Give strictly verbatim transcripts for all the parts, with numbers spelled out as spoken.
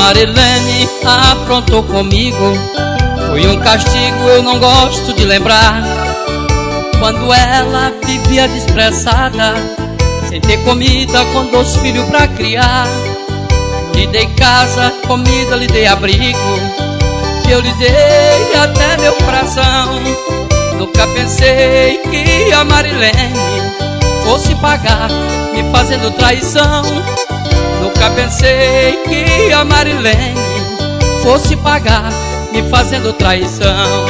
Marilene aprontou comigo, foi um castigo, eu não gosto de lembrar. Quando ela vivia desprezada, sem ter comida, com dois filhos pra criar. Lhe dei casa, comida, lhe dei abrigo, eu lhe dei até meu coração. Nunca pensei que a Marilene fosse pagar, me fazendo traição. Nunca pensei que a Marilene fosse pagar, me fazendo traição.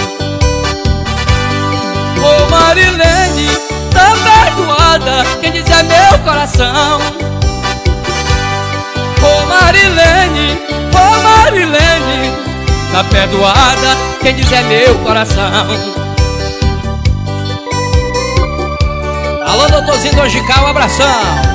Ô Marilene, tá perdoada, quem diz é meu coração. Ô Marilene, ô Marilene, tá perdoada, quem diz é meu coração. Alô, doutorzinho do Angical, um abração.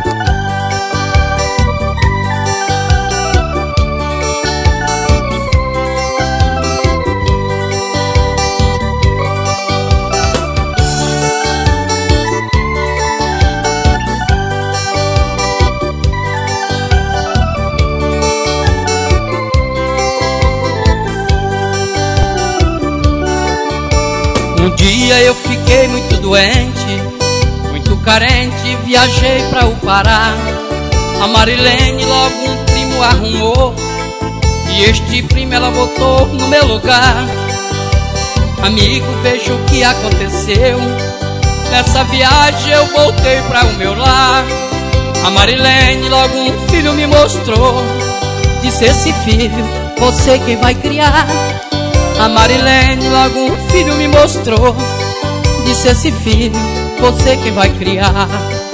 Um dia eu fiquei muito doente, muito carente, viajei pra o Pará. A Marilene logo um primo arrumou, e este primo ela botou no meu lugar. Amigo, veja o que aconteceu, nessa viagem eu voltei pra o meu lar. A Marilene logo um filho me mostrou, disse: esse filho, você quem vai criar. A Marilene logo um filho me mostrou, disse: esse filho, você que vai criar.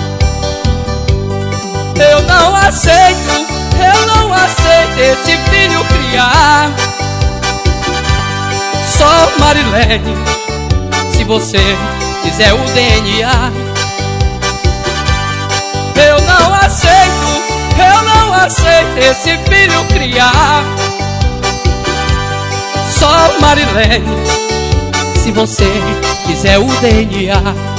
Eu não aceito, eu não aceito esse filho criar. Só Marilene, se você fizer o D N A. Eu não aceito, eu não aceito esse filho criar. Só Marilene, se você fizer o D N A.